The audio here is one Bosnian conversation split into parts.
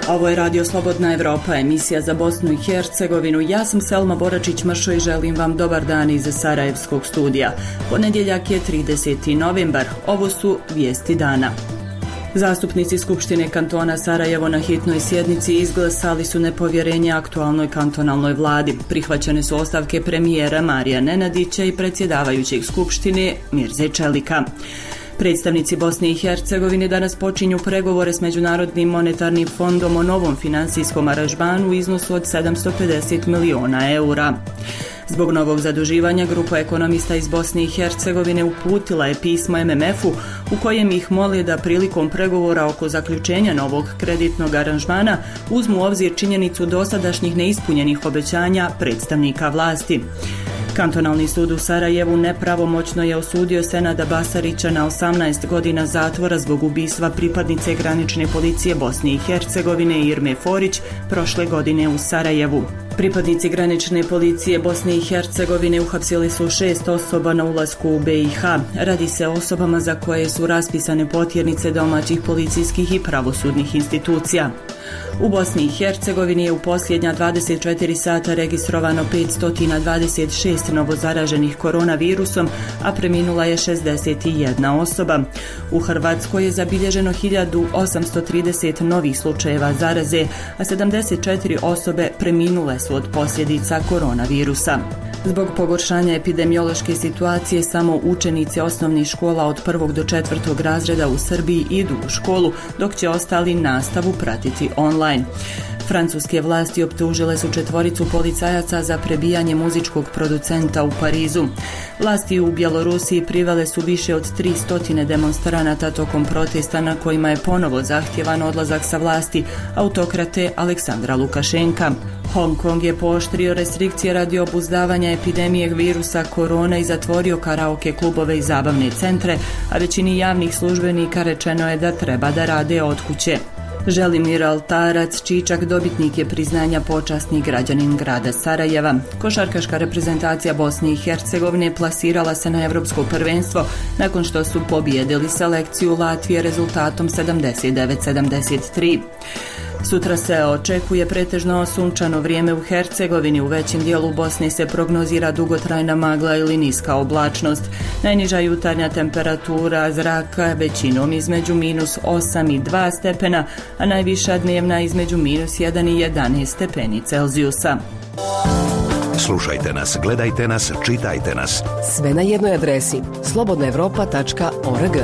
Ovo je Radio Slobodna Evropa, emisija za Bosnu i Hercegovinu. Ja sam Selma Boračić-Mršo i želim vam dobar dan iz Sarajevskog studija. Ponedjeljak je 30. novembar. Ovo su vijesti dana. Zastupnici Skupštine kantona Sarajevo na hitnoj sjednici izglasali su nepovjerenje aktualnoj kantonalnoj vladi. Prihvaćene su ostavke premijera Marija Nenadića i predsjedavajućeg Skupštine Mirze Čelika. Predstavnici Bosne i Hercegovine danas počinju pregovore s Međunarodnim monetarnim fondom o novom financijskom aranžmanu u iznosu od 750 miliona eura. Zbog novog zaduživanja, grupa ekonomista iz Bosne i Hercegovine uputila je pismo MMF-u u kojem ih moli da prilikom pregovora oko zaključenja novog kreditnog aranžmana uzmu u obzir činjenicu dosadašnjih neispunjenih obećanja predstavnika vlasti. Kantonalni sud u Sarajevu nepravomoćno je osudio Senada Basarića na 18 godina zatvora zbog ubistva pripadnice granične policije Bosne i Hercegovine Irme Forić prošle godine u Sarajevu. Pripadnici granične policije Bosne i Hercegovine uhapsili su 6 osoba na ulasku u BiH. Radi se o osobama za koje su raspisane potjernice domaćih policijskih i pravosudnih institucija. U Bosni i Hercegovini je u posljednja 24 sata registrovano 526 novozaraženih koronavirusom, a preminula je 61 osoba. U Hrvatskoj je zabilježeno 1830 novih slučajeva zaraze, a 74 osobe preminule su od posljedica koronavirusa. Zbog pogoršanja epidemiološke situacije samo učenici osnovnih škola od 1. do 4. razreda u Srbiji idu u školu, dok će ostali nastavu pratiti online. Francuske vlasti optužile su 4 policajaca za prebijanje muzičkog producenta u Parizu. Vlasti u Bjelorusiji privele su više od 300 demonstranata tokom protesta na kojima je ponovo zahtjevan odlazak sa vlasti autokrate Aleksandra Lukašenka. Hong Kong je pooštrio restrikcije radi obuzdavanja epidemije virusa korona i zatvorio karaoke klubove i zabavne centre, a većini javnih službenika rečeno je da treba da rade od kuće. Želimir Altarac Čičak dobitnik je priznanja počasni građanin grada Sarajeva. Košarkaška reprezentacija Bosne i Hercegovine plasirala se na Evropsko prvenstvo nakon što su pobijedili selekciju Latvije rezultatom 79-73. Sutra se očekuje pretežno sunčano vrijeme u Hercegovini. U većem dijelu Bosne se prognozira dugotrajna magla ili niska oblačnost. Najniža jutarnja temperatura zraka većinom između -8 i 2 stepena, a najviša dnevna između -1 i 11 stepeni Celzijusa. Slušajte nas, gledajte nas, čitajte nas. Sve na jednoj adresi slobodnaevropa.org.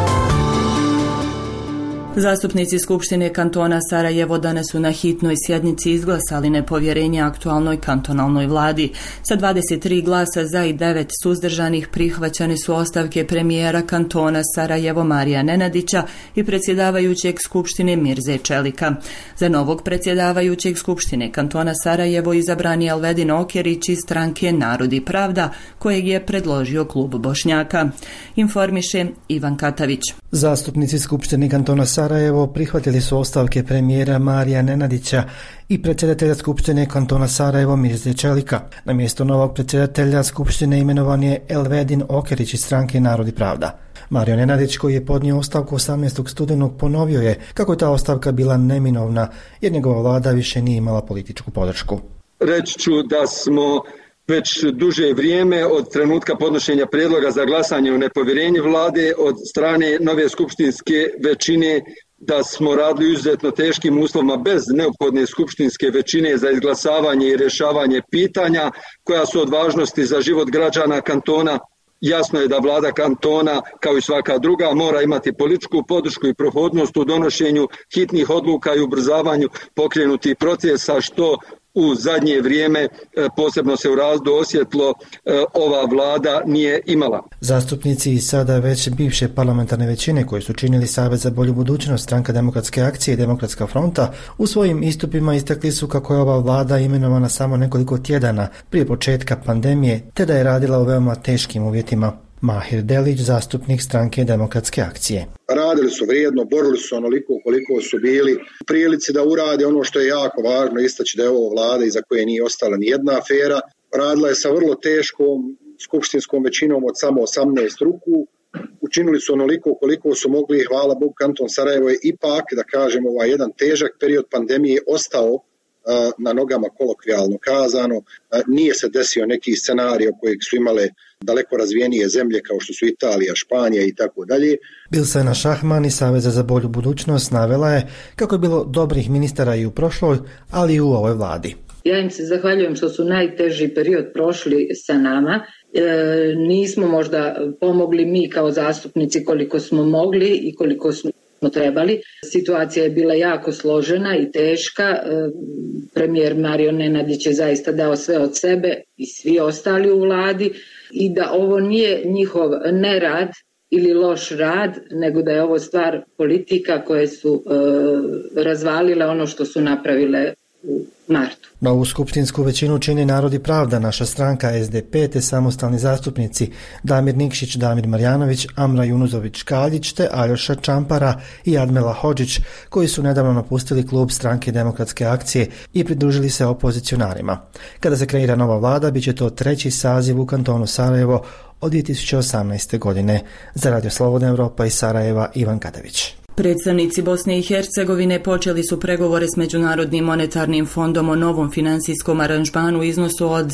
Zastupnici Skupštine kantona Sarajevo danas su na hitnoj sjednici izglasali nepovjerenje aktualnoj kantonalnoj vladi. Sa 23 glasa za i 9 suzdržanih prihvaćene su ostavke premijera kantona Sarajevo Marija Nenadića i predsjedavajućeg Skupštine Mirze Čelika. Za novog predsjedavajućeg Skupštine kantona Sarajevo izabran je Elvedin Okerić iz stranke Narod i pravda, kojeg je predložio klub Bošnjaka. Informiše Ivan Katavić. Zastupnici Skupštine kantona Sarajevo prihvatili su ostavke premijera Marija Nenadića i predsjedatelja Skupštine kantona Sarajevo Mirze Čelika. Na mjesto novog predsjedatelja Skupštine imenovan je Elvedin Okerić iz stranke Narod i pravda. Mario Nenadić, koji je podnio ostavku 18. studenog, ponovio je kako je ta ostavka bila neminovna jer njegova vlada više nije imala političku podršku. Reći ću da smo već duže vrijeme od trenutka podnošenja prijedloga za glasanje o nepovjerenju vlade od strane nove skupštinske većine da smo radili u izuzetno teškim uslovima bez neophodne skupštinske većine za izglasavanje i rješavanje pitanja koja su od važnosti za život građana kantona. Jasno je da vlada kantona, kao i svaka druga, mora imati političku podršku i prohodnost u donošenju hitnih odluka i ubrzavanju pokrenutih procesa, što u zadnje vrijeme, posebno se u razdoblju osjetilo, ova vlada nije imala. Zastupnici i sada već bivše parlamentarne većine koji su činili Savez za bolju budućnost, Stranka demokratske akcije i Demokratska fronta u svojim istupima istakli su kako je ova vlada imenovana samo nekoliko tjedana prije početka pandemije, te da je radila u veoma teškim uvjetima. Mahir Delić, zastupnik Stranke demokratske akcije. Radili su vrijedno, borili su onoliko koliko su bili u prilici da urade ono što je jako važno istaći, da je ovo vlada iza koje nije ostala ni jedna afera. Radila je sa vrlo teškom skupštinskom većinom od samo 18 ruku učinili su onoliko koliko su mogli. Hvala Bogu, kanton Sarajevo je ipak, da kažemo, ovaj jedan težak period pandemije ostao na nogama, kolokvijalno kazano. Nije se desio neki scenarij kojeg su imale daleko razvijenije zemlje kao što su Italija, Španija i tako dalje. Bilsena Šahman iz Saveza za bolju budućnost navela je kako je bilo dobrih ministara i u prošloj, ali i u ovoj vladi. Ja im se zahvaljujem što su najteži period prošli sa nama. Nismo možda pomogli mi kao zastupnici koliko smo mogli i koliko smo trebali. Situacija je bila jako složena i teška. Premijer Mario Nenadić je zaista dao sve od sebe i svi ostali u vladi i da ovo nije njihov nerad ili loš rad, nego da je ovo stvar politika koje su razvalile ono što su napravile u martu. Novu skupštinsku većinu čini Narod i pravda, naša stranka SDP te samostalni zastupnici Damir Nikšić, Damir Marjanović, Amra Junuzović-Kaljić te Aljoša Čampara i Admela Hodžić, koji su nedavno napustili klub Stranke demokratske akcije i pridružili se opozicionarima. Kada se kreira nova vlada, bit će to 3. saziv u kantonu Sarajevo od 2018. godine. Za Radio Slobodna Evropa iz Sarajeva, Ivan Katavić. Predstavnici Bosne i Hercegovine počeli su pregovore s Međunarodnim monetarnim fondom o novom financijskom aranžmanu u iznosu od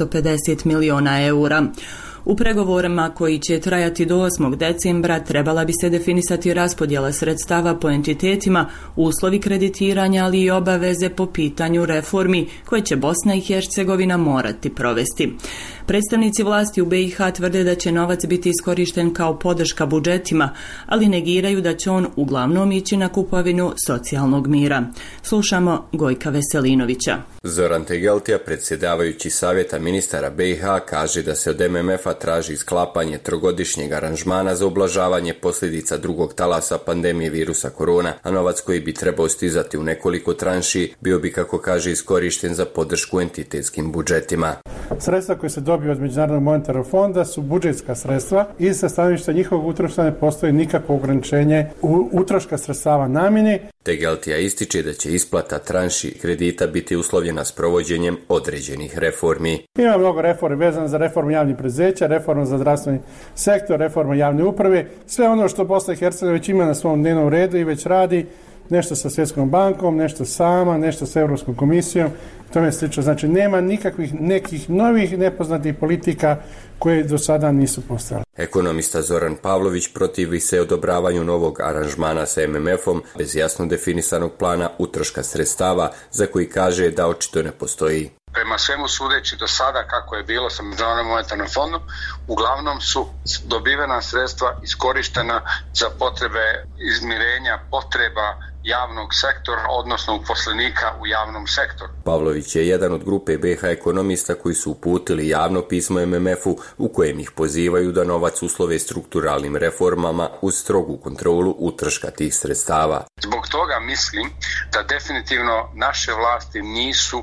750 miliona eura. U pregovorima koji će trajati do 8. decembra trebala bi se definisati raspodjela sredstava po entitetima, uslovi kreditiranja, ali i obaveze po pitanju reformi koje će Bosna i Hercegovina morati provesti. Predstavnici vlasti u BiH tvrde da će novac biti iskorišten kao podrška budžetima, ali negiraju da će on uglavnom ići na kupovinu socijalnog mira. Slušamo Gojka Veselinovića. Zoran Tegeltija, predsjedavajući Savjeta ministara BiH, kaže da se od MMF-a traži sklapanje trogodišnjeg aranžmana za ublažavanje posljedica drugog talasa pandemije virusa korona, a novac koji bi trebao stizati u nekoliko tranši bio bi, kako kaže, iskorišten za podršku entitetskim budžetima. Sredstva koje se dobiju od Međunarodnog monetarnog fonda su budžetska sredstva i sa stanovišta njihovog utroška ne postoji nikakvo ograničenje utroška sredstava namjeni. Tegeltija ističe da će isplata tranši kredita biti uslovljena s provođenjem određenih reformi. Ima mnogo reformi vezano za reformu javnih preduzeća, reformu za zdravstveni sektor, reformu javne uprave, sve ono što Bosna i Hercegovina već ima na svom dnevnom redu i već radi, nešto sa Svjetskom bankom, nešto sama, nešto sa Europskom komisijom, tome slično. Znači nema nikakvih nekih novih nepoznatih politika koje do sada nisu postojale. Ekonomista Zoran Pavlović protivi se odobravanju novog aranžmana sa MMF-om bez jasno definisanog plana utroška sredstava za koji kaže da očito ne postoji. Prema svemu sudeći do sada kako je bilo sa Međunarodnim monetarnim fondom, uglavnom su dobivena sredstva iskorištena za potrebe izmirenja potreba javnog sektora, odnosno uposlenika u javnom sektoru. Pavlović je jedan od grupe BiH ekonomista koji su uputili javno pismo MMF-u u kojem ih pozivaju da novac uslove strukturalnim reformama uz strogu kontrolu utroška tih sredstava. Zbog toga mislim da definitivno naše vlasti nisu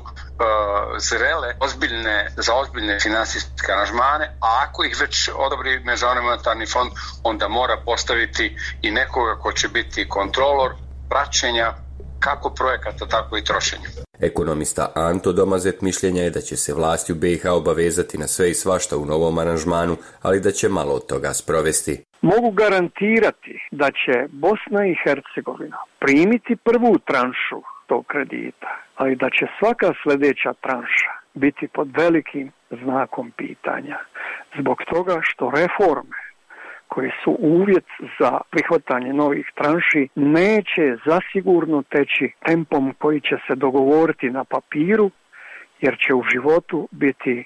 zrele za ozbiljne financijske aranžmane, a ako ih već odobri Međunarodni monetarni fond, onda mora postaviti i nekoga ko će biti kontrolor praćenja kako projekata, tako i trošenja. Ekonomista Anto Domazet mišljenja je da će se vlasti u BiH obavezati na sve i svašta u novom aranžmanu, ali da će malo od toga sprovesti. Mogu garantirati da će Bosna i Hercegovina primiti prvu tranšu tog kredita, ali da će svaka sljedeća tranša biti pod velikim znakom pitanja. Zbog toga što reforme koji su uvjet za prihvatanje novih tranši neće zasigurno teći tempom koji će se dogovoriti na papiru, jer će u životu biti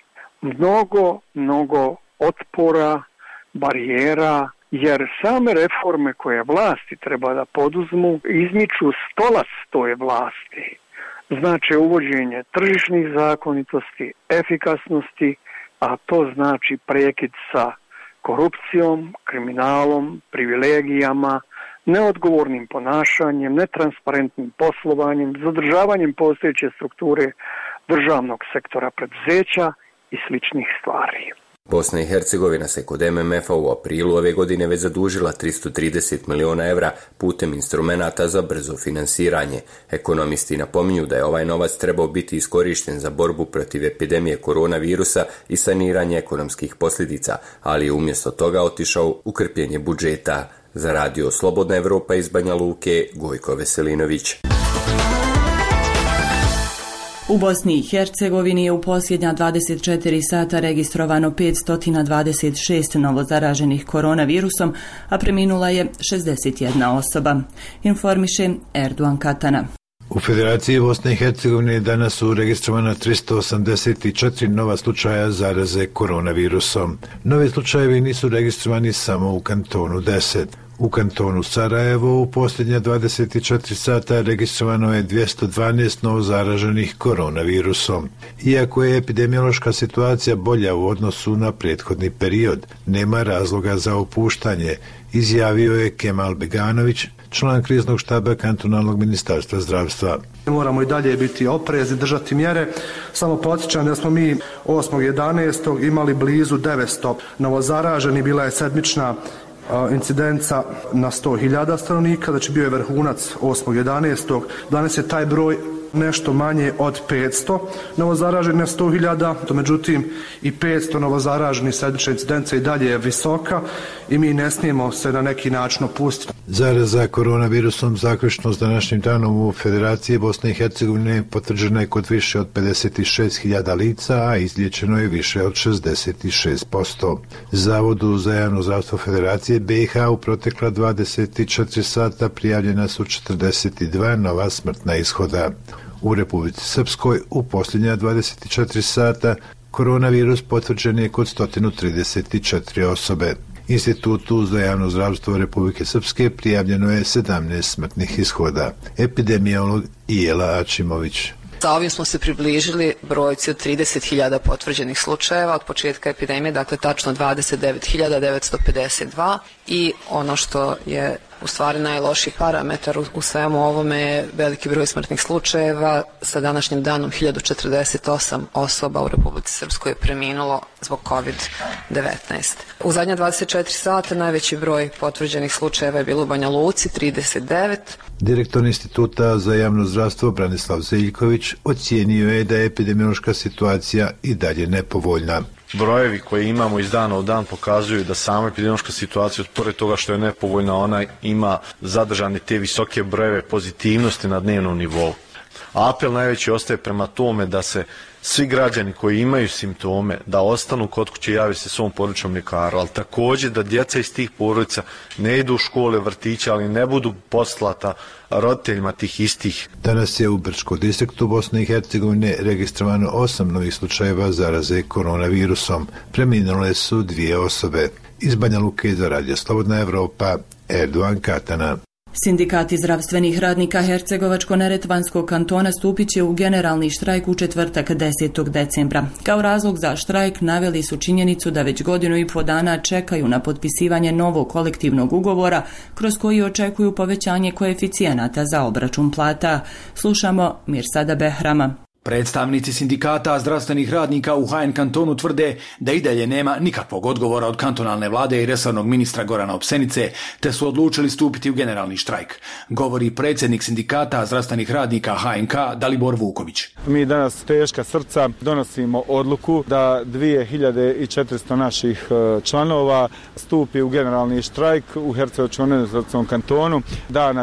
mnogo otpora, barijera, jer same reforme koje vlasti treba da poduzmu izmiču stolac toj vlasti. Znači uvođenje tržišnih zakonitosti, efikasnosti, a to znači prekid sa korupcijom, kriminalom, privilegijama, neodgovornim ponašanjem, netransparentnim poslovanjem, zadržavanjem postojeće strukture državnog sektora preduzeća i sličnih stvari. Bosna i Hercegovina se kod MMF-a u aprilu ove godine već zadužila 330 miliona evra putem instrumenata za brzo finansiranje. Ekonomisti napominju da je ovaj novac trebao biti iskorišten za borbu protiv epidemije koronavirusa i saniranje ekonomskih posljedica, ali je umjesto toga otišao u krpljenje budžeta. Za radio Slobodna Evropa iz Banja Luke, Gojko Veselinović. U Bosni i Hercegovini je u posljednja 24 sata registrovano 526 novozaraženih koronavirusom, a preminula je 61 osoba. Informiše Erdogan Katana. U Federaciji Bosne i Hercegovine danas su registrovana 384 nova slučaja zaraze koronavirusom. Novi slučajevi nisu registrovani samo u kantonu 10. U kantonu Sarajevo u posljednja 24 sata registrovano je 212 novozaraženih koronavirusom. Iako je epidemiološka situacija bolja u odnosu na prethodni period, nema razloga za opuštanje, izjavio je Kemal Beganović, član kriznog štaba kantonalnog ministarstva zdravstva. Moramo i dalje biti oprezni, držati mjere. Samo podsjećam da smo mi 8.11. imali blizu 900 novozaraženih, bila je sedmična incidenca na 100.000 stanovnika, znači bio je vrhunac 8.11. Danas je taj broj nešto manje od 500 novozaraženih na 100.000, međutim i 500 novozaraženih sedmična incidenca i dalje je visoka i mi ne smijemo se na neki način opustiti. Zaraza koronavirusom zaključno s današnjim danom u Federaciji Bosne i Hercegovine potvrđena je kod više od 56.000 lica, a izliječeno je više od 66%. Zavodu za javno zdravstvo Federacije BiH u protekla 24 sata prijavljena su 42 nova smrtna ishoda. U Republici Srpskoj u posljednja 24 sata koronavirus potvrđen je kod 134 osobe. Institutu za javno zdravstvo Republike Srpske prijavljeno je 17 smrtnih ishoda. Epidemiolog Ijela Ačimović. Sa ovim smo se približili brojci od 30.000 potvrđenih slučajeva od početka epidemije, dakle tačno 29.952 i ono što je u stvari najlošiji parametar u svemu ovome je veliki broj smrtnih slučajeva. Sa današnjim danom 1048 osoba u Republici Srpskoj je preminulo zbog COVID-19. U zadnja 24 sata najveći broj potvrđenih slučajeva je bilo u Banja Luci, 39. Direktor Instituta za javno zdravstvo Branislav Zeljković ocijenio je da je epidemiološka situacija i dalje nepovoljna. Brojevi koje imamo iz dana u dan pokazuju da sama epidemiološka situacija, pored toga što je nepovoljna, ona ima zadržane te visoke brojeve pozitivnosti na dnevnom nivou. Apel najveći ostaje prema tome da se svi građani koji imaju simptome da ostanu kod kuće i jave se svom porodičnom ljekaru, ali također da djeca iz tih porodica ne idu u škole, vrtiće, ali ne budu poslata roditeljima tih istih. Danas je u Brčkom distriktu Bosne i Hercegovine registrovano 8 novih slučajeva zaraze koronavirusom. Preminule su 2 osobe. Iz Banja Luke za radio Slobodna Evropa, Erdogan Katana. Sindikati zdravstvenih radnika Hercegovačko-neretvanskog kantona stupit će u generalni štrajk u četvrtak 10. decembra. Kao razlog za štrajk naveli su činjenicu da već 1,5 dana čekaju na potpisivanje novog kolektivnog ugovora kroz koji očekuju povećanje koeficijenata za obračun plata. Slušamo Mirsada Behrama. Predstavnici sindikata zdravstvenih radnika u HN kantonu tvrde da i dalje nema nikakvog odgovora od kantonalne vlade i resornog ministra Gorana Opsenice, te su odlučili stupiti u generalni štrajk. Govori predsjednik sindikata zdravstvenih radnika HNK Dalibor Vuković. Mi danas teška srca donosimo odluku da 2400 naših članova stupi u generalni štrajk u Hercegovačko-neretvanskom kantonu dana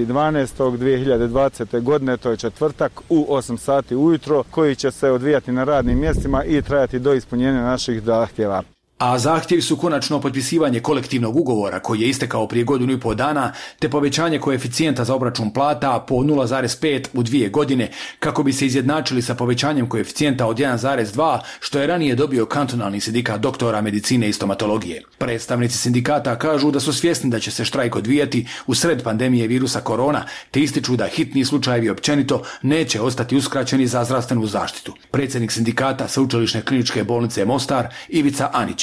10.12.2020. godine, to je četvrtak u 8 sati ujutro, koji će se odvijati na radnim mjestima i trajati do ispunjenja naših zahtjeva. A zahtjevi su konačno potpisivanje kolektivnog ugovora koji je istekao prije 1,5 dana, te povećanje koeficijenta za obračun plata po 0,5 u 2 godine, kako bi se izjednačili sa povećanjem koeficijenta od 1,2, što je ranije dobio kantonalni sindikat doktora medicine i stomatologije. Predstavnici sindikata kažu da su svjesni da će se štrajk odvijati u sred pandemije virusa korona, te ističu da hitni slučajevi općenito neće ostati uskraćeni za zdravstvenu zaštitu. Predsjednik sindikata Sveučilišne kliničke bolnice Mostar, Ivica Anić.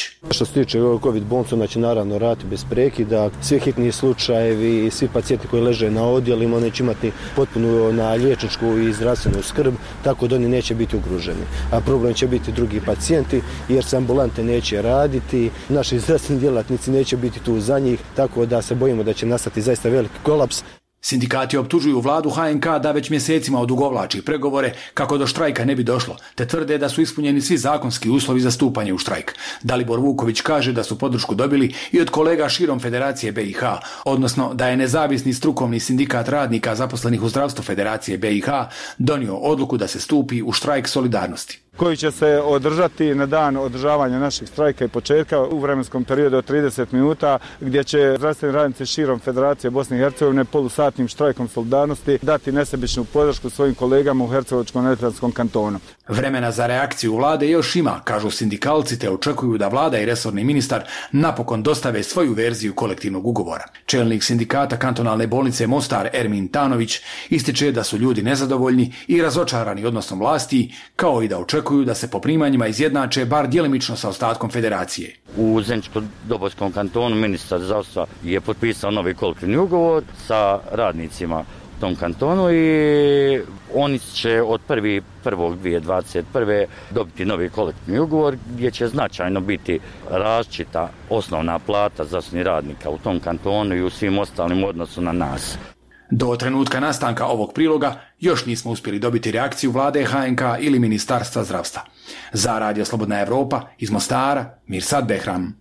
Što se tiče COVID bolnicama će naravno raditi bez prekida. Svi hitni slučajevi i svi pacijenti koji leže na odjelima neće imati potpunu na liječničku i zdravstvenu skrb, tako da oni neće biti ugroženi. A problem će biti drugi pacijenti jer se ambulante neće raditi, naši zdravstveni djelatnici neće biti tu za njih, tako da se bojimo da će nastati zaista veliki kolaps. Sindikati optužuju vladu HNK da već mjesecima odugovlači pregovore kako do štrajka ne bi došlo, te tvrde da su ispunjeni svi zakonski uslovi za stupanje u štrajk. Dalibor Vuković kaže da su podršku dobili i od kolega širom Federacije BiH, odnosno da je nezavisni strukovni sindikat radnika zaposlenih u zdravstvu Federacije BiH donio odluku da se stupi u štrajk solidarnosti, koji će se održati na dan održavanja našeg štrajka i početka u vremenskom periodu od 30 minuta, gdje će zdravstveni radnici širom Federacije Bosne i Hercegovine polusatnim štrajkom solidarnosti dati nesebičnu podršku svojim kolegama u Hercegovačko-neretvanskom kantonu. Vremena za reakciju vlade još ima, kažu sindikalci, te očekuju da vlada i resorni ministar napokon dostave svoju verziju kolektivnog ugovora. Čelnik sindikata kantonalne bolnice Mostar Ermin Tanović ističe da su ljudi nezadovoljni i razočarani odnosom vlasti, kao i da očekuju da se po primanjima izjednače bar djelimično sa ostatkom federacije. U Zeničko-Dobojskom kantonu ministar zdravstva je potpisao novi kolektivni ugovor sa radnicima u tom kantonu i oni će od 1.1.2021. dobiti novi kolektivni ugovor gdje će značajno biti različita osnovna plata zdravstvenih radnika u tom kantonu i u svim ostalim u odnosu na nas. Do trenutka nastanka ovog priloga još nismo uspjeli dobiti reakciju vlade HNK ili Ministarstva zdravstva. Za Radio Slobodna Evropa iz Mostara, Mirsad Behram.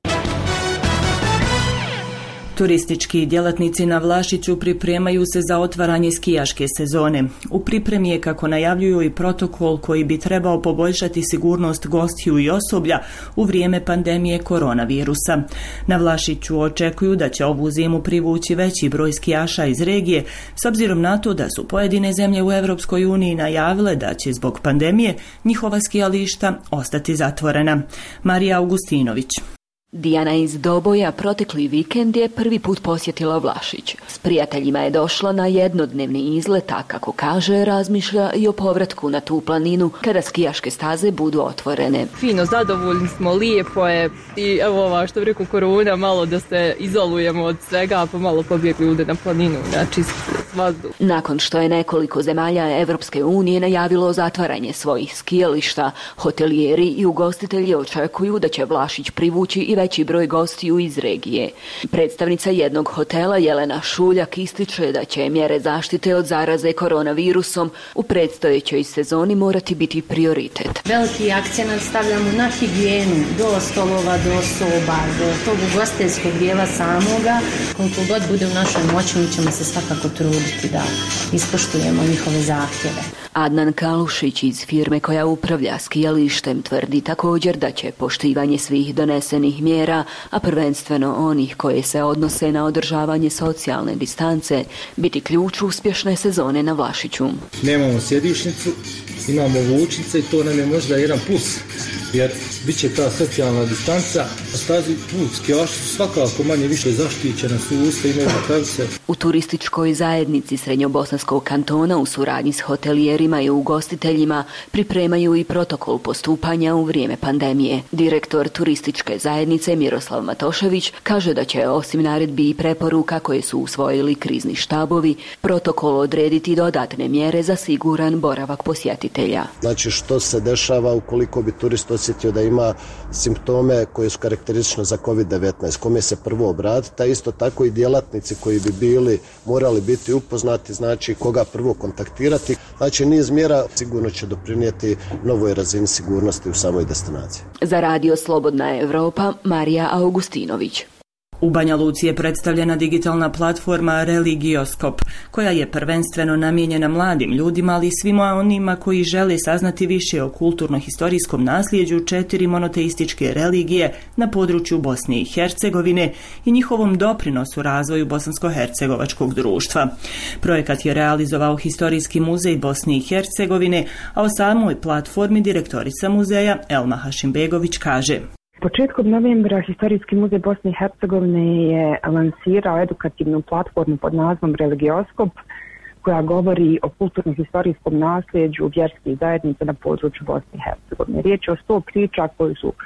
Turistički djelatnici na Vlašiću pripremaju se za otvaranje skijaške sezone. U pripremi je, kako najavljuju, i protokol koji bi trebao poboljšati sigurnost gostiju i osoblja u vrijeme pandemije koronavirusa. Na Vlašiću očekuju da će ovu zimu privući veći broj skijaša iz regije, s obzirom na to da su pojedine zemlje u Europskoj uniji najavile da će zbog pandemije njihova skijališta ostati zatvorena. Marija Augustinović. Dijana iz Doboja protekli vikend je prvi put posjetila Vlašić. S prijateljima je došla na jednodnevni izlet, a kako kaže, razmišlja i o povratku na tu planinu kada skijaške staze budu otvorene. Fino, zadovoljni smo, lijepo je i evo ova što rekao korona, malo da se izolujemo od svega, pa malo pobjegli ovdje na planinu, na čist vazduh. Nakon što je nekoliko zemalja Evropske unije najavilo zatvaranje svojih skijališta, hotelijeri i ugostitelji očekuju da će Vlašić privući i veći broj gostiju iz regije. Predstavnica jednog hotela Jelena Šuljak ističe da će mjere zaštite od zaraze koronavirusom u predstojećoj sezoni morati biti prioritet. Veliki akcent stavljamo na higijenu, do stolova, do soba, do tog ugostiteljskog dijela samoga. Koliko god bude u našoj moći, mi ćemo se svakako truditi da ispoštujemo njihove zahtjeve. Adnan Kalušić iz firme koja upravlja skijalištem tvrdi također da će poštivanje svih donesenih mjera, a prvenstveno onih koje se odnose na održavanje socijalne distance, biti ključ uspješne sezone na Vlašiću. Nemamo sjedišnicu, imamo vučnice i to nam je možda jedan plus, jer bit će ta socijalna distanca, a stazi skijaši su svakako manje više zaštićena, su usta, imaju rukavice. U turističkoj zajednici Srednjobosanskog kantona u suradnji s hotelijerima i ugostiteljima pripremaju i protokol postupanja u vrijeme pandemije. Direktor turističke zajednice Miroslav Matošević kaže da će osim naredbi i preporuka koje su usvojili krizni štabovi, protokol odrediti dodatne mjere za siguran boravak posjetitelja. Znači što se dešava ukoliko bi turist osjetio da ima simptome koje su karakteristične za COVID-19, kome se prvo obratiti, a isto tako i djelatnici koji bi morali biti upoznati, znači koga prvo kontaktirati. Znači niz mjera sigurno će doprinijeti novoj razini sigurnosti u samoj destinaciji. Za Radio Slobodna Evropa, Marija Augustinović. U Banja Luci je predstavljena digitalna platforma Religioskop, koja je prvenstveno namijenjena mladim ljudima, ali i svima onima koji žele saznati više o kulturno-historijskom nasljeđu 4 monoteističke religije na području Bosne i Hercegovine i njihovom doprinosu razvoju bosansko-hercegovačkog društva. Projekat je realizovao Historijski muzej Bosne i Hercegovine, a o samoj platformi direktorica muzeja Elma Hašimbegović kaže: Početkom novembra Historijski muzej Bosne i Hercegovine je lansirao edukativnu platformu pod nazvom Religioskop, koja govori o kulturno-historijskom nasljeđu vjerskih zajednica na području Bosne i Hercegovine. Riječ je o 100 priča koje su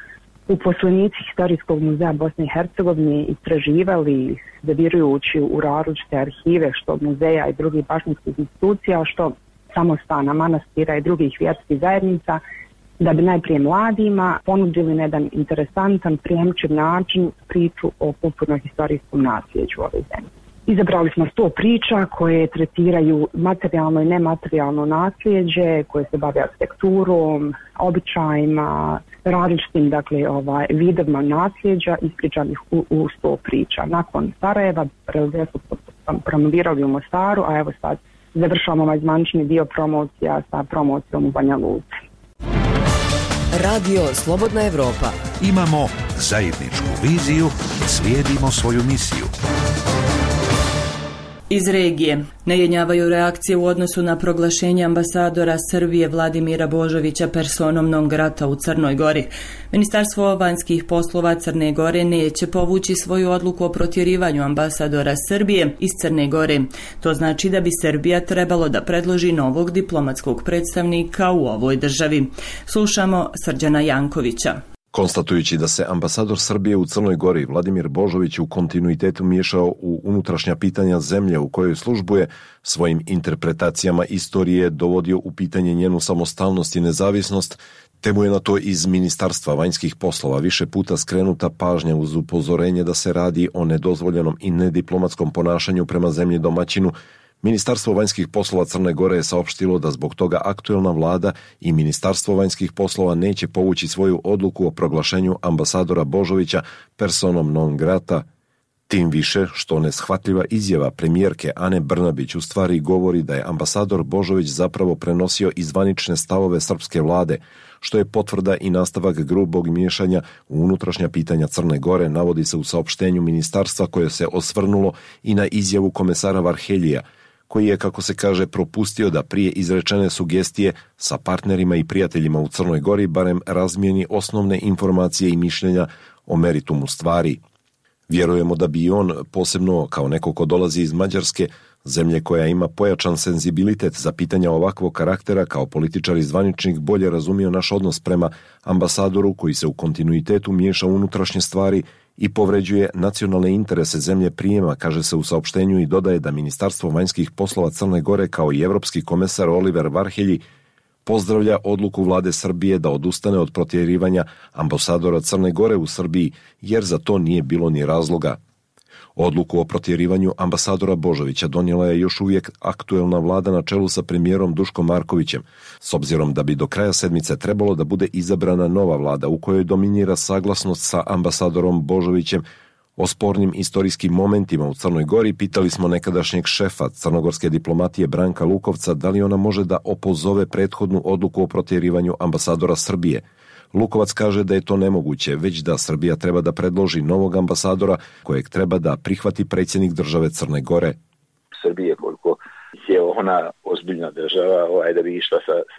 uposlenici Historijskog muzeja Bosne i Hercegovine istraživali, zavirujući u različite arhive što muzeja i drugih baštinskih institucija, što samostana, manastira i drugih vjerskih zajednica, da bi najprije mladima ponudili na jedan interesantan, prijemčiv način priču o kulturno-historijskom nasljeđu ove zemlje. Izabrali smo 100 priča koje tretiraju materijalno i nematerijalno nasljeđe, koje se bave arhitekturom, običajima, različitim vidovima nasljeđa ispričanih u 100 priča. Nakon Sarajeva realizaciju promovirali u Mostaru, a evo sad završavamo ovaj zvanični dio promocija sa promocijom u Banja Luci. Radio Slobodna Evropa. Imamo zajedničku viziju i slijedimo svoju misiju. Iz regije ne jenjavaju reakcije u odnosu na proglašenje ambasadora Srbije Vladimira Božovića personom non grata u Crnoj Gori. Ministarstvo vanjskih poslova Crne Gore neće povući svoju odluku o protjerivanju ambasadora Srbije iz Crne Gore. To znači da bi Srbija trebalo da predloži novog diplomatskog predstavnika u ovoj državi. Slušamo Srđana Jankovića. Konstatujući da se ambasador Srbije u Crnoj Gori Vladimir Božović u kontinuitetu miješao u unutrašnja pitanja zemlje u kojoj službuje, svojim interpretacijama istorije dovodio u pitanje njenu samostalnost i nezavisnost, te mu je na to iz Ministarstva vanjskih poslova više puta skrenuta pažnja uz upozorenje da se radi o nedozvoljenom i nediplomatskom ponašanju prema zemlji domaćinu. Ministarstvo vanjskih poslova Crne Gore je saopštilo da zbog toga aktuelna vlada i Ministarstvo vanjskih poslova neće povući svoju odluku o proglašenju ambasadora Božovića personom non grata, tim više što neshvatljiva izjava premijerke Ane Brnabić u stvari govori da je ambasador Božović zapravo prenosio i zvanične stavove srpske vlade, što je potvrda i nastavak grubog miješanja u unutrašnja pitanja Crne Gore, navodi se u saopštenju ministarstva koje se osvrnulo i na izjavu komesara Varheljija, koji je, kako se kaže, propustio da prije izrečene sugestije sa partnerima i prijateljima u Crnoj Gori barem razmijeni osnovne informacije i mišljenja o meritumu stvari. Vjerujemo da bi i on, posebno kao neko ko dolazi iz Mađarske, zemlje koja ima pojačan senzibilitet za pitanja ovakvog karaktera, kao političar i zvaničnik bolje razumio naš odnos prema ambasadoru koji se u kontinuitetu miješa u unutrašnje stvari i povređuje nacionalne interese zemlje prijema, kaže se u saopštenju, i dodaje da Ministarstvo vanjskih poslova Crne Gore kao i evropski komesar Oliver Varhelji pozdravlja odluku vlade Srbije da odustane od protjerivanja ambasadora Crne Gore u Srbiji, jer za to nije bilo ni razloga. Odluku o protjerivanju ambasadora Božovića donijela je još uvijek aktuelna vlada na čelu sa premijerom Duškom Markovićem, s obzirom da bi do kraja sedmice trebalo da bude izabrana nova vlada u kojoj dominira saglasnost sa ambasadorom Božovićem. O spornim istorijskim momentima u Crnoj Gori pitali smo nekadašnjeg šefa crnogorske diplomatije Branka Lukovca da li ona može da opozove prethodnu odluku o protjerivanju ambasadora Srbije. Lukovac kaže da je to nemoguće, već da Srbija treba da predloži novog ambasadora kojeg treba da prihvati predsjednik države Crne Gore. Srbije, koliko je ona ozbiljna država, da bi išla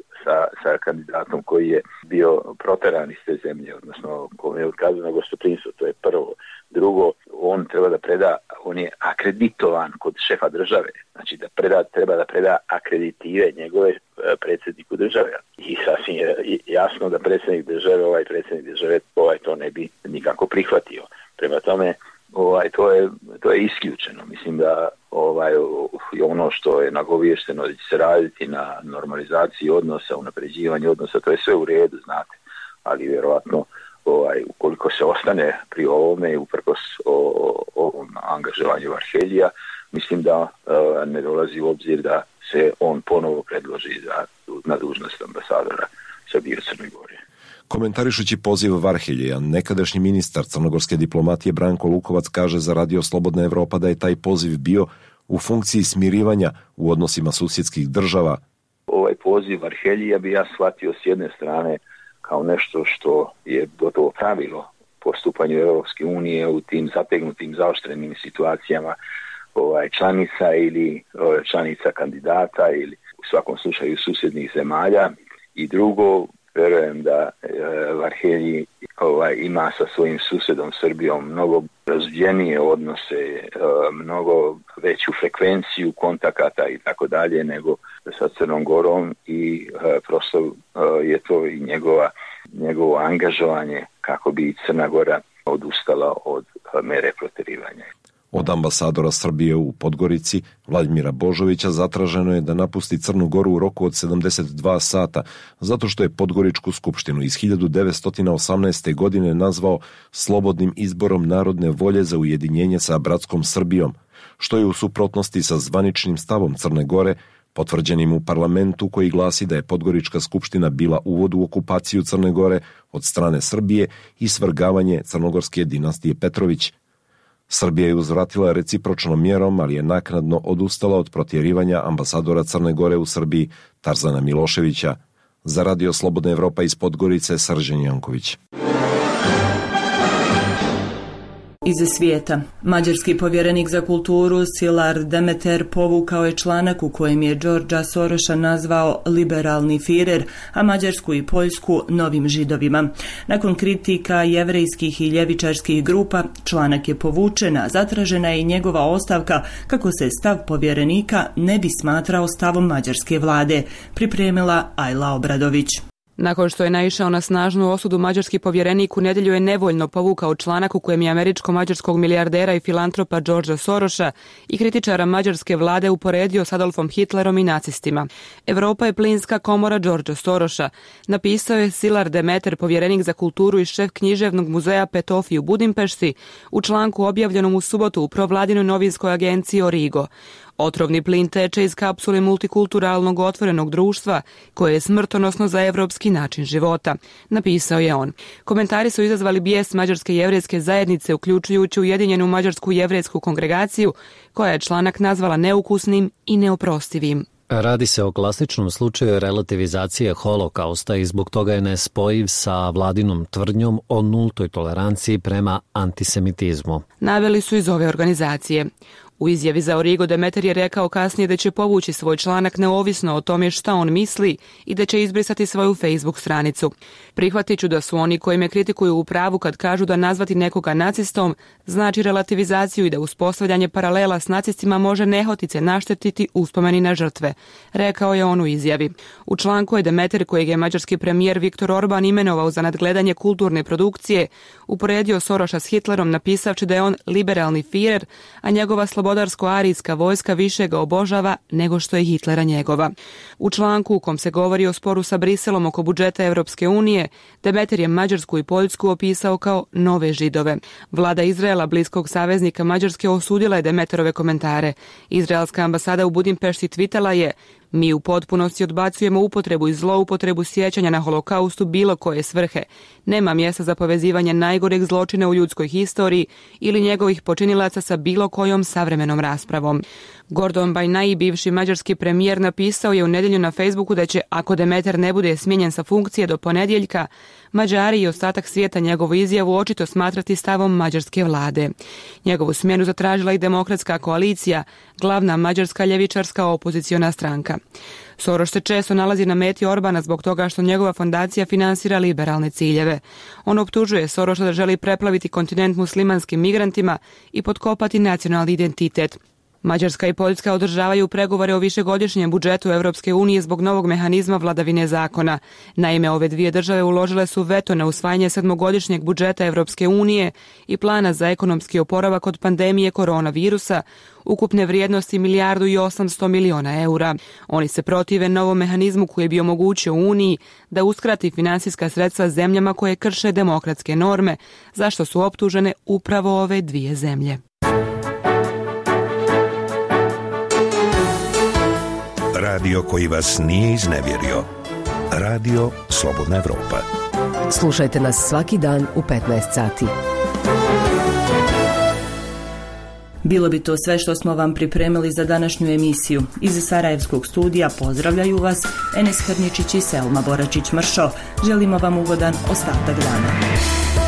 sa kandidatom koji je bio proteran iz te zemlje, odnosno kome je otkazano gostoprinstvo, to je prvo. Drugo, on treba da preda, on je akreditovan kod šefa države, znači da treba da preda akreditive njegove predsjedniku države. I sasvim je jasno da predsjednik države to ne bi nikako prihvatio. Prema tome, to je isključeno. Mislim da ono što je nagoviješteno da će se raditi na normalizaciji odnosa, unapređivanju odnosa, to je sve u redu, znate, ali vjerovatno ukoliko se ostane pri ovome i uprkos ovom angažovanju Varheljija, mislim da ne dolazi u obzir da se on ponovo predloži na dužnost ambasadora Srbije u Crnoj Gori. Komentarišući poziv Varheljija, nekadašnji ministar crnogorske diplomatije Branko Lukovac kaže za Radio Slobodna Evropa da je taj poziv bio u funkciji smirivanja u odnosima susjedskih država. Ovaj poziv Varheljija bi ja shvatio s jedne strane kao nešto što je gotovo pravilo postupanju Europske unije u tim zategnutim, zaoštrenim situacijama članica ili članica kandidata ili u svakom slučaju susjednih zemalja. I drugo, vjerujem da Varhelji ima sa svojim susjedom Srbijom mnogo razvijenije odnose, mnogo veću frekvenciju kontakata i tako dalje nego sa Crnom Gorom i prosto je to i njegovo angažovanje kako bi Crna Gora odustala od mere protjerivanja. Od ambasadora Srbije u Podgorici, Vladimira Božovića, zatraženo je da napusti Crnu Goru u roku od 72 sata, zato što je Podgoričku skupštinu iz 1918. godine nazvao slobodnim izborom narodne volje za ujedinjenje sa bratskom Srbijom, što je u suprotnosti sa zvaničnim stavom Crne Gore, potvrđenim u parlamentu, koji glasi da je Podgorička skupština bila uvod u okupaciju Crne Gore od strane Srbije i svrgavanje crnogorske dinastije Petrović. Srbija je uzvratila recipročnom mjerom, ali je naknadno odustala od protjerivanja ambasadora Crne Gore u Srbiji Tarzana Miloševića. Za Radio Slobodna Evropa iz Podgorice, Srđan Janković. Iz svijeta. Mađarski povjerenik za kulturu Silar Demeter povukao je članak u kojem je Đorđa Soroša nazvao liberalni firer, a Mađarsku i Poljsku novim židovima. Nakon kritika jevrejskih i ljevičarskih grupa, članak je povučen, a zatražena je i njegova ostavka kako se stav povjerenika ne bi smatrao stavom mađarske vlade, pripremila Ajla Obradović. Nakon što je naišao na snažnu osudu, mađarski povjerenik u nedjelju je nevoljno povukao članak u kojem je američko-mađarskog milijardera i filantropa Đorđa Soroša i kritičara mađarske vlade uporedio s Adolfom Hitlerom i nacistima. Evropa je plinska komora Đorđa Soroša, napisao je Silar Demeter, povjerenik za kulturu i šef književnog muzeja Petofi u Budimpešti, u članku objavljenom u subotu u provladinoj novinskoj agenciji Origo. Otrovni plin teče iz kapsule multikulturalnog otvorenog društva koje je smrtonosno za evropski način života, napisao je on. Komentari su izazvali bijes mađarske jevrejske zajednice, uključujući Ujedinjenu mađarsku jevrejsku kongregaciju, koja je članak nazvala neukusnim i neoprostivim. Radi se o klasičnom slučaju relativizacije holokausta i zbog toga je nespojiv sa vladinom tvrdnjom o nultoj toleranciji prema antisemitizmu. Naveli su iz ove organizacije. U izjavi za Origo Demeter je rekao kasnije da će povući svoj članak neovisno o tome šta on misli i da će izbrisati svoju Facebook stranicu. Prihvatit ću da su oni koji me kritikuju u pravu kad kažu da nazvati nekoga nacistom znači relativizaciju i da uspostavljanje paralela s nacistima može nehotice naštetiti uspomeni na žrtve, rekao je on u izjavi. U članku je Demeter, kojeg je mađarski premijer Viktor Orban imenovao za nadgledanje kulturne produkcije, uporedio Soroša s Hitlerom, napisavši da je on liberalni firer, a njegova slobodarsko-arijska vojska više ga obožava nego što je Hitlera njegova. U članku u kom se govori o sporu sa Briselom oko budžeta Europske unije, Demeter je Mađarsku i Poljsku opisao kao nove židove. Vlada Izraela, bliskog saveznika Mađarske, osudila je Demeterove komentare. Izraelska ambasada u Budimpešti tvitala je: "Mi u potpunosti odbacujemo upotrebu i zloupotrebu sjećanja na holokaust u bilo koje svrhe. Nema mjesta za povezivanje najgoreg zločina u ljudskoj historiji ili njegovih počinilaca sa bilo kojom savremenom raspravom." Gordon Bajnai, bivši mađarski premijer, napisao je u nedjelju na Facebooku da će, ako Demeter ne bude smijenjen sa funkcije do ponedjeljka, Mađari i ostatak svijeta njegovu izjavu očito smatrati stavom mađarske vlade. Njegovu smjenu zatražila i Demokratska koalicija, glavna mađarska ljevičarska opoziciona stranka. Soroš se često nalazi na meti Orbana zbog toga što njegova fondacija finansira liberalne ciljeve. On optužuje Soroša da želi preplaviti kontinent muslimanskim migrantima i potkopati nacionalni identitet. Mađarska i Poljska održavaju pregovore o višegodišnjem budžetu Europske unije zbog novog mehanizma vladavine zakona. Naime, ove dvije države uložile su veto na usvajanje 7-godišnjeg budžeta Europske unije i plana za ekonomski oporavak od pandemije koronavirusa, ukupne vrijednosti 1,8 milijardi eura. Oni se protive novom mehanizmu koji bi omogućio Uniji da uskrati finansijska sredstva zemljama koje krše demokratske norme, zašto su optužene upravo ove dvije zemlje. Radio koji vas nije iznevjerio. Radio Slobodna Evropa. Slušajte nas svaki dan u 15 sati. Bilo bi to sve što smo vam pripremili za današnju emisiju. Iz Sarajevskog studija pozdravljaju vas Enes Hrničić i Selma Boračić-Mršo. Želimo vam ugodan ostatak dana.